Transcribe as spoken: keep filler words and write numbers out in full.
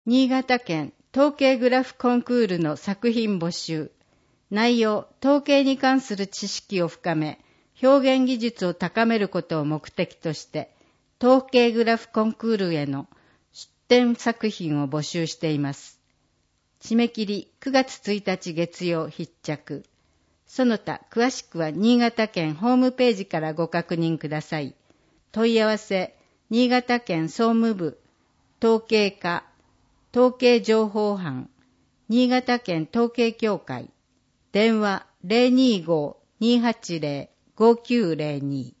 新潟県統計グラフコンクールの作品募集。内容、統計に関する知識を深め、表現技術を高めることを目的として、統計グラフコンクールへの出展作品を募集しています。締め切りくがつついたち月曜必着。その他詳しくは新潟県ホームページからご確認ください。問い合わせ、新潟県総務部、統計課、統計情報班、新潟県統計協会、電話 ゼロにーごーにーはちゼローごきゅうゼロに